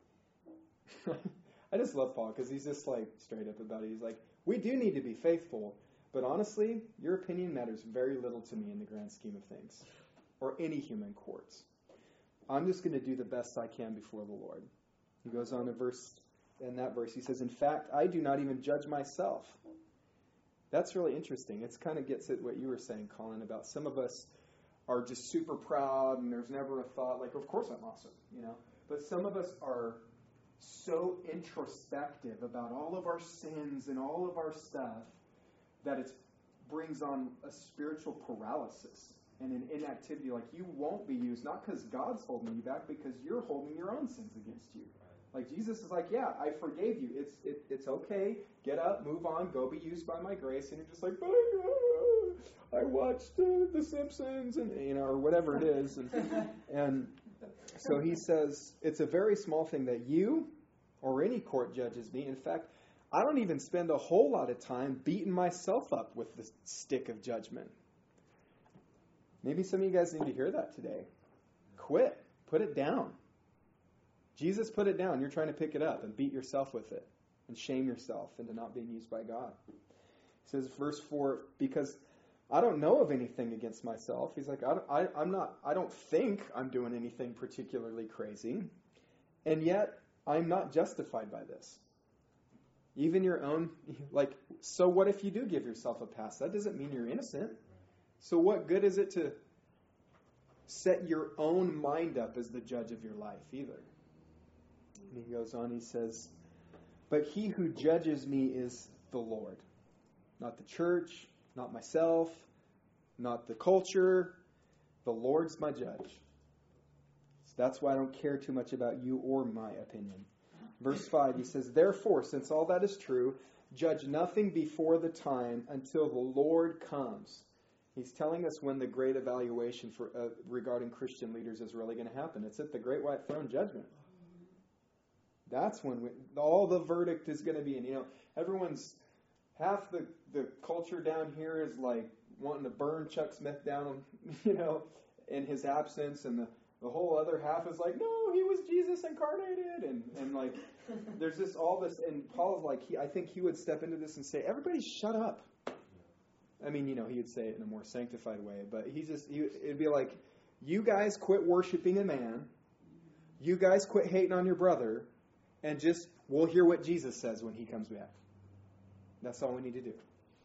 I just love Paul because he's just like straight up about it. He's like, we do need to be faithful, but honestly, your opinion matters very little to me in the grand scheme of things, or any human courts. I'm just going to do the best I can before the Lord. He goes on to verse, in that verse, he says, "In fact, I do not even judge myself." That's really interesting. It kind of gets at what you were saying, Colin, about some of us are just super proud, and there's never a thought like, of course I'm awesome, you know. But some of us are so introspective about all of our sins and all of our stuff that it brings on a spiritual paralysis and an inactivity. Like you won't be used, not because God's holding you back, because you're holding your own sins against you. Like Jesus is like, yeah, I forgave you. It's it, it's okay. Get up, move on, go be used by my grace. And you're just like, but I, I watched uh, The Simpsons, and you know, or whatever it is, and and So he says, it's a very small thing that you or any court judges me. In fact, I don't even spend a whole lot of time beating myself up with the stick of judgment. Maybe some of you guys need to hear that today. Quit. Put it down. Jesus put it down. You're trying to pick it up and beat yourself with it and shame yourself into not being used by God. He says, verse four, because I don't know of anything against myself. He's like, I, don't, I, I'm not, I don't think I'm doing anything particularly crazy. And yet, I'm not justified by this. Even your own, like, so what if you do give yourself a pass? That doesn't mean you're innocent. So what good is it to set your own mind up as the judge of your life either? And he goes on, he says, but he who judges me is the Lord. Not the church, not myself, not the culture. The Lord's my judge. So that's why I don't care too much about you or my opinion. Verse five, he says, therefore, since all that is true, judge nothing before the time until the Lord comes. He's telling us when the great evaluation for uh, regarding Christian leaders is really going to happen. It's at the great white throne judgment. That's when we, all the verdict is going to be. And, you know, everyone's, half the, the culture down here is like wanting to burn Chuck Smith down, you know, in his absence. And the, the whole other half is like, no, he was Jesus incarnated. And, and like, there's this, all this. And Paul's like, he, I think he would step into this and say, everybody shut up. I mean, you know, he would say it in a more sanctified way, but he just, he, it'd be like, you guys quit worshiping a man, you guys quit hating on your brother, and just, we'll hear what Jesus says when he comes back. That's all we need to do.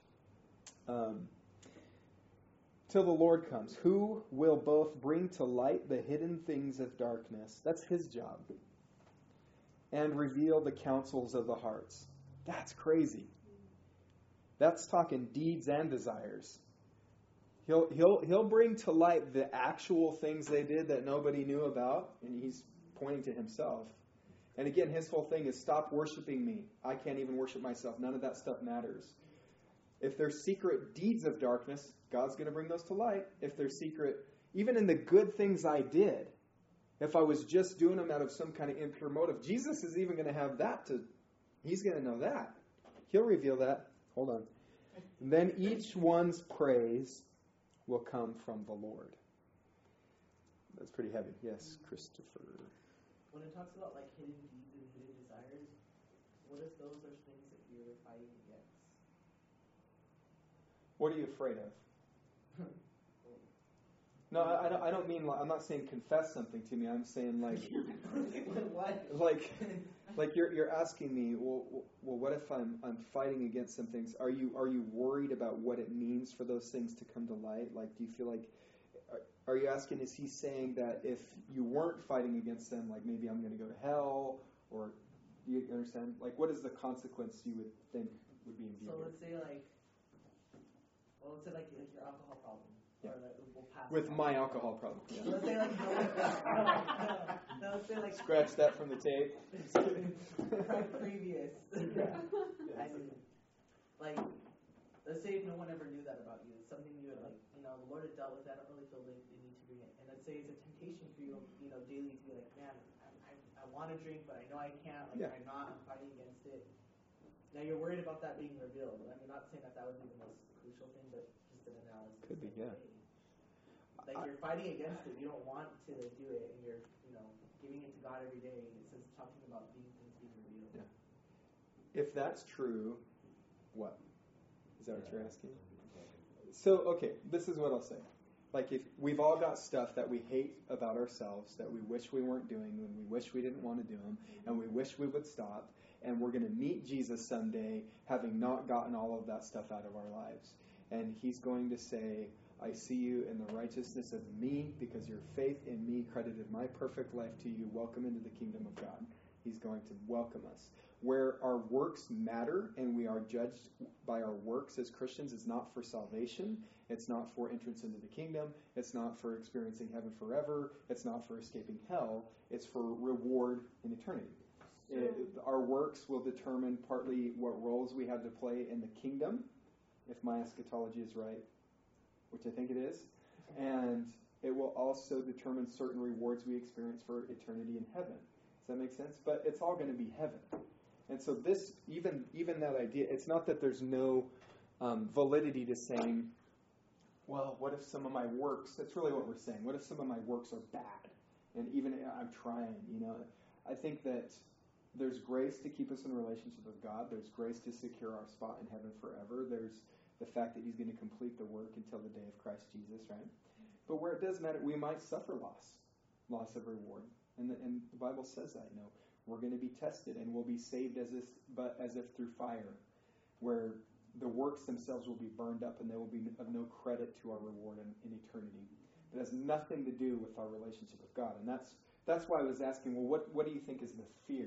Um, till the Lord comes, who will both bring to light the hidden things of darkness, that's his job, and reveal the counsels of the hearts. That's crazy. That's talking deeds and desires. He'll he'll he'll bring to light the actual things they did that nobody knew about, and he's pointing to himself. And again, his whole thing is stop worshiping me. I can't even worship myself. None of that stuff matters. If there's secret deeds of darkness, God's going to bring those to light. If there's secret, even in the good things I did, if I was just doing them out of some kind of impure motive, Jesus is even going to have that to, he's going to know that. He'll reveal that. Hold on. And then each one's praise will come from the Lord. That's pretty heavy. Yes, Christopher. When it talks about like hidden deeds and hidden desires, what if those are things that you're fighting against? What are you afraid of? No, I, I don't. I don't mean. I'm not saying confess something to me. I'm saying like, what? like, like you're you're asking me. Well, well, what if I'm I'm fighting against some things? Are you are you worried about what it means for those things to come to light? Like, do you feel like? Are, are you asking? Is he saying that if you weren't fighting against them, like maybe I'm going to go to hell? Or do you understand? Like, what is the consequence you would think would be in view? So let's say like, well, let's say like like your alcohol problem. Yeah. Or that we'll pass With on. my alcohol problem. Yeah. So let's say like, no, no, no, no, let's say like Scratch that from the tape. pre- previous. Yeah. I mean, like, let's say if no one ever knew that about you, it's something you had like, you know, the Lord had dealt with. I don't really feel like they need to bring it. And let's say it's a temptation for you, you know, daily to be like, man, I, I, I want to drink, but I know I can't. Like, Yeah. I'm not. I'm fighting against it. Now you're worried about that being revealed. I'm not saying that that would be the most crucial thing, but just an analysis. Could be, like, yeah. hey, like you're fighting against it. You don't want to do it, and you're, you know, giving it to God every day. It says talking about being things being revealed. Yeah. If that's true, what? Is that what you're asking? So, okay, this is what I'll say. Like, if we've all got stuff that we hate about ourselves, that we wish we weren't doing, and we wish we didn't want to do them, and we wish we would stop, and we're going to meet Jesus someday having not gotten all of that stuff out of our lives. And he's going to say, I see you in the righteousness of me because your faith in me credited my perfect life to you. Welcome into the kingdom of God. He's going to welcome us. Where our works matter and we are judged by our works as Christians is not for salvation. It's not for entrance into the kingdom. It's not for experiencing heaven forever. It's not for escaping hell. It's for reward in eternity. It, our works will determine partly what roles we have to play in the kingdom, if my eschatology is right, which I think it is, and it will also determine certain rewards we experience for eternity in heaven. Does that make sense? But it's all going to be heaven. And so this, even even that idea, it's not that there's no um, validity to saying, well, what if some of my works, that's really what we're saying, what if some of my works are bad? And even I'm trying, you know. I think that there's grace to keep us in a relationship with God. There's grace to secure our spot in heaven forever. There's the fact that he's going to complete the work until the day of Christ Jesus, right? But where it does matter, we might suffer loss, loss of reward. And the, and the Bible says that, you know, we're going to be tested and we'll be saved as if, but as if through fire, where the works themselves will be burned up and they will be of no credit to our reward in, in eternity. It has nothing to do with our relationship with God. And that's that's why I was asking, well, what, what do you think is the fear?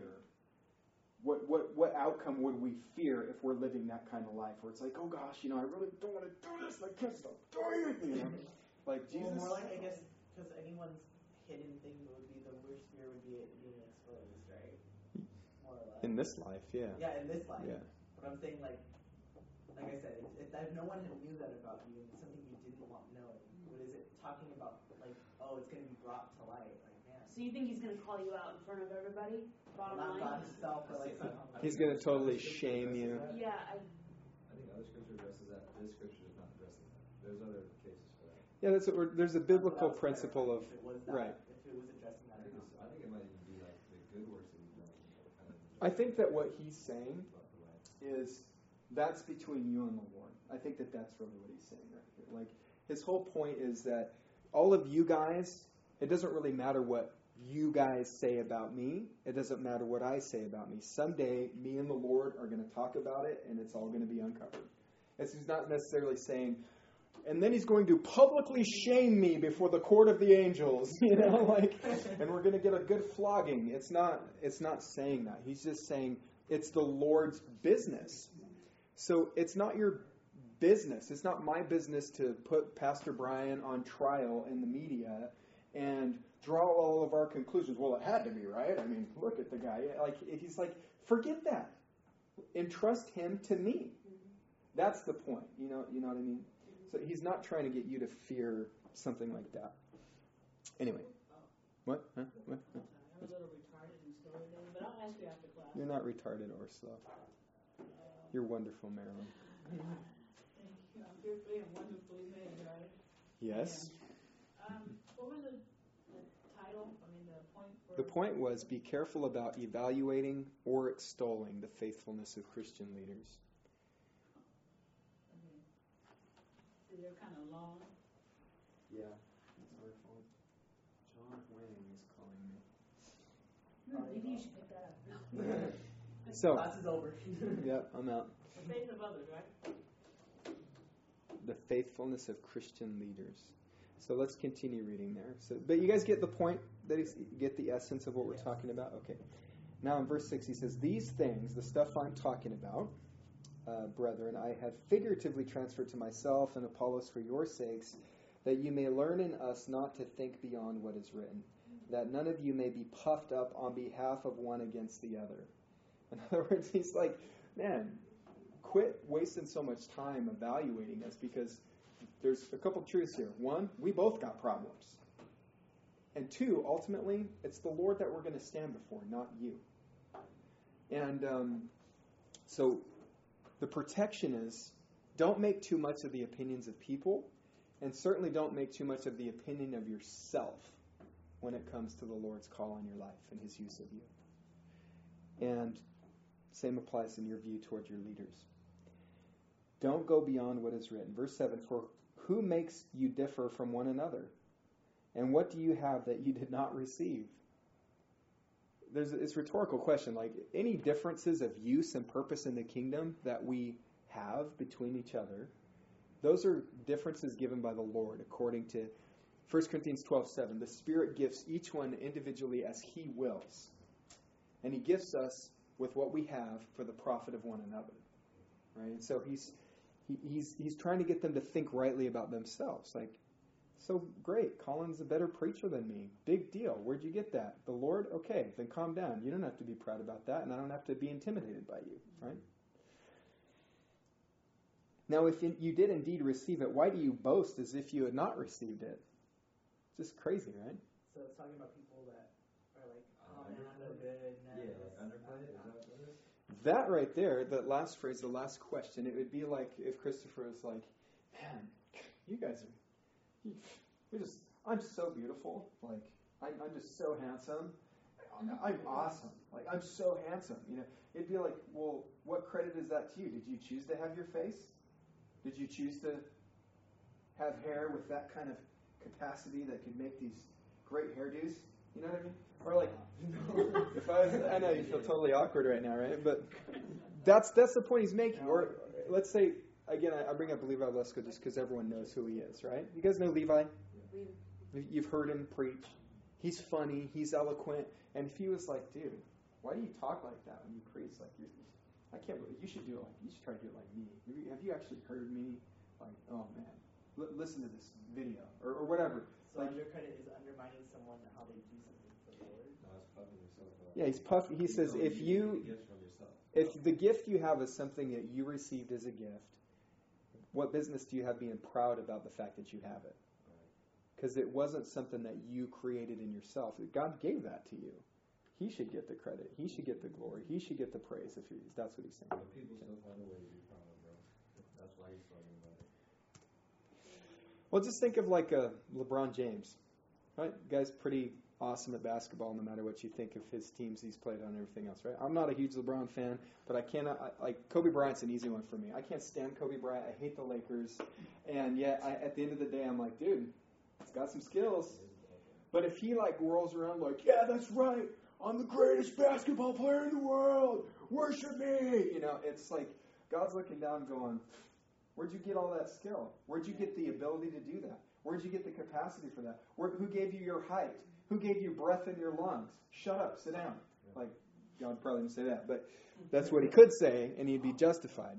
What, what what outcome would we fear if we're living that kind of life, where it's like, oh gosh, you know, I really don't want to do this, I can't stop doing it, you know? Like Jesus. Well, more like, I guess, because anyone's hidden thing would be the worst fear would be it being exposed, right? More or less. In this life, yeah. Yeah, in this life. Yeah. But I'm saying, like, like I said, if, if no one knew that about you and it's something you didn't want known, what is it talking about? Like, oh, it's going to be brought to light. Like, man. So you think he's going to call you out in front of everybody? Bottom Not line? God himself, but like somehow. He's going to totally shame you. Yeah, I, I think other scripture addresses that. This scripture is not addressing that. There's other cases for that. Yeah, that's what we're, there's a biblical principle of, If it was that, right. If it was addressing that I think, or it's, not. I think it might even be like the good works that he's done. Kind of I think that what he's saying about the way. is that's between you and the Lord. I think that that's really what he's saying right here. Like, his whole point is that all of you guys, it doesn't really matter what you guys say about me. It doesn't matter what I say about me. Someday, me and the Lord are going to talk about it, and it's all going to be uncovered. It's, he's not necessarily saying, and then he's going to publicly shame me before the court of the angels, you know, like, and we're going to get a good flogging. It's not, it's not saying that. He's just saying it's the Lord's business. So it's not your business. It's not my business to put Pastor Brian on trial in the media and draw all of our conclusions. Well, it had to be, right? I mean, look at the guy. Like, he's like, forget that. Entrust him to me. That's the point. You know, you know what I mean? So he's not trying to get you to fear something like that. Anyway. What? Huh? What? Huh? I'm a little retarded and slow today, but I'll ask you after class. You're not retarded or slow. You're wonderful, Marilyn. Thank you. I'm fearfully and wonderfully made, right? Yes. Um, what was the, the title? I mean, the point for... The point was, be careful about evaluating or extolling the faithfulness of Christian leaders. Okay. So they're kind of long. Yeah, that's our fault. John Wang is calling me. hmm, maybe you should pick that up. No. So, Class is over. yep, I'm out. The faith of others, right? The faithfulness of Christian leaders. So let's continue reading there. So, but you guys get the point? That is, get the essence of what we're Yes. talking about? Okay. Now in verse six he says, these things, the stuff I'm talking about, uh, brethren, I have figuratively transferred to myself and Apollos for your sakes, that you may learn in us not to think beyond what is written, that none of you may be puffed up on behalf of one against the other. In other words, he's like, man, quit wasting so much time evaluating us, because there's a couple truths here. One, we both got problems. And two, ultimately, it's the Lord that we're going to stand before, not you. And um, so the protection is, don't make too much of the opinions of people, and certainly don't make too much of the opinion of yourself when it comes to the Lord's call on your life and his use of you. And same applies in your view toward your leaders. Don't go beyond what is written. Verse seven, for who makes you differ from one another? And what do you have that you did not receive? There's it's a rhetorical question. Like, any differences of use and purpose in the kingdom that we have between each other, those are differences given by the Lord according to First Corinthians twelve seven. The Spirit gives each one individually as he wills. And he gifts us with what we have for the profit of one another. Right? And so he's he, he's he's trying to get them to think rightly about themselves. Like, so great, Colin's a better preacher than me. Big deal. Where'd you get that? The Lord? Okay, then calm down. You don't have to be proud about that, and I don't have to be intimidated by you. Right? Now, if you did indeed receive it, why do you boast as if you had not received it? Just crazy, right? So it's talking about people that are like, Uh, oh man, I'm no underplayed? good. Man, Yeah, this- like underplayed. Is that what it is? That right there, that last phrase, the last question, it would be like if Christopher was like, man, you guys are, you, you're just, I'm so beautiful. Like, I'm, I'm just so handsome. I'm awesome. Like, I'm so handsome. You know, it'd be like, well, what credit is that to you? Did you choose to have your face? Did you choose to have hair with that kind of capacity that could make these great hairdos? You know what I mean? Or like, if I was, I know you feel totally awkward right now, right? But that's that's the point he's making. Or let's say, again, I, I bring up Levi Lesko just because everyone knows who he is, right? You guys know Levi? You've heard him preach. He's funny. He's eloquent. And if he was like, dude, why do you talk like that when you preach? Like, you're, I can't believe you should do it like you should try to do it like me. Have you actually heard me? Like, oh man, L- listen to this video or, or whatever. So Like, undercredit is undermining someone how they do something for the Lord. No, it's puffing yourself up. yeah, he's puffy. He says, No, if get you, the gifts from yourself. if the gift you have is something that you received as a gift, what business do you have being proud about the fact that you have it? Because it wasn't something that you created in yourself. God gave that to you. He should get the credit. He should get the glory. He should get the praise. If you're, that's what he's saying. But people still find a way to be proud of, bro. That's why he's talking about it. Well, just think of like a LeBron James, right? Guy's pretty awesome at basketball, no matter what you think of his teams he's played on and everything else, right? I'm not a huge LeBron fan, but I cannot, I, like, Kobe Bryant's an easy one for me. I can't stand Kobe Bryant. I hate the Lakers. And yet, I, at the end of the day, I'm like, dude, he's got some skills. But if he, like, whirls around like, yeah, that's right. I'm the greatest basketball player in the world. Worship me. You know, it's like God's looking down going, where'd you get all that skill? Where'd you get the ability to do that? Where'd you get the capacity for that? Where, who gave you your height? Who gave you breath in your lungs? Shut up, sit down. Like, God probably didn't say that, but that's what he could say, and he'd be justified.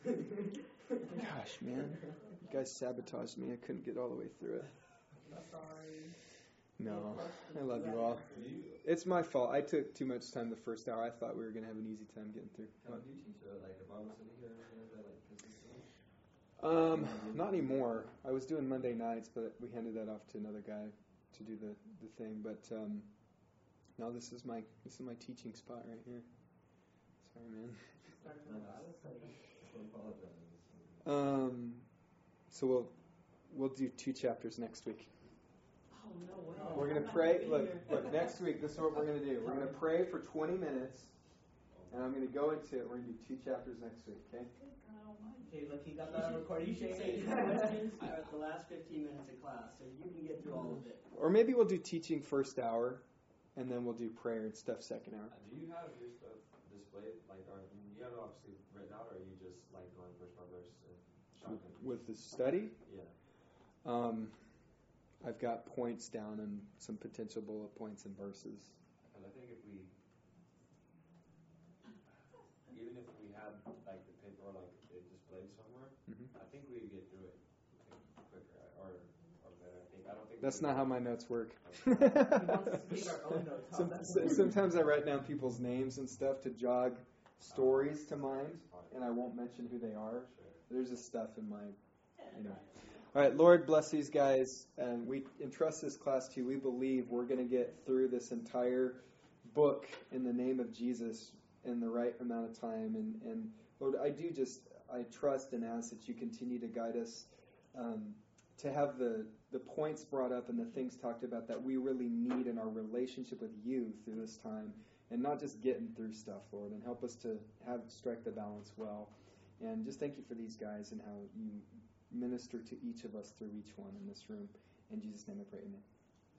Gosh, man. You guys sabotaged me. I couldn't get all the way through it. Sorry. No, I love you all. It's my fault. I took too much time the first hour. I thought we were going to have an easy time getting through. How do you teach uh, like a Bible study here or anything like that, like consistently? Um, not anymore. I was doing Monday nights, but we handed that off to another guy to do the, the thing. But um, no, this is my this is my teaching spot right here. Sorry, man. Started my Bible study. I apologize. Um, so we'll we'll do two chapters next week. Oh, no way. We're gonna pray. Look, look. Next week, this is what we're gonna do. We're gonna pray for twenty minutes, and I'm gonna go into it. We're gonna do two chapters next week. Okay? Okay, look, he got You that on should, recording. you should say questions at the last fifteen minutes of class, so you can get through all of it. Or maybe we'll do teaching first hour, and then we'll do prayer and stuff second hour. Uh, do you have your stuff displayed, like, or you have it obviously written out, or are you just like going verse by verse and shotgun? With the study, Yeah. um, I've got points down and some potential bullet points and verses. Because I think if we, even if we had like the paper or like it displayed somewhere, Mhm. I think we'd get through it quicker or or better. I think I don't think That's we not how would- my notes work. He wants us to make our own notes. How Some, that's so- weird. sometimes I write down people's names and stuff to jog stories to mind, and I won't mention who they are. Sure. There's just stuff in my, you know. All right, Lord, bless these guys, and we entrust this class to you. We believe we're going to get through this entire book in the name of Jesus in the right amount of time. And, and Lord, I do just, I trust and ask that you continue to guide us um, to have the, the points brought up and the things talked about that we really need in our relationship with you through this time, and not just getting through stuff, Lord, and help us to have strike the balance well. And just thank you for these guys and how you minister to each of us through each one in this room. In Jesus' name I pray, amen.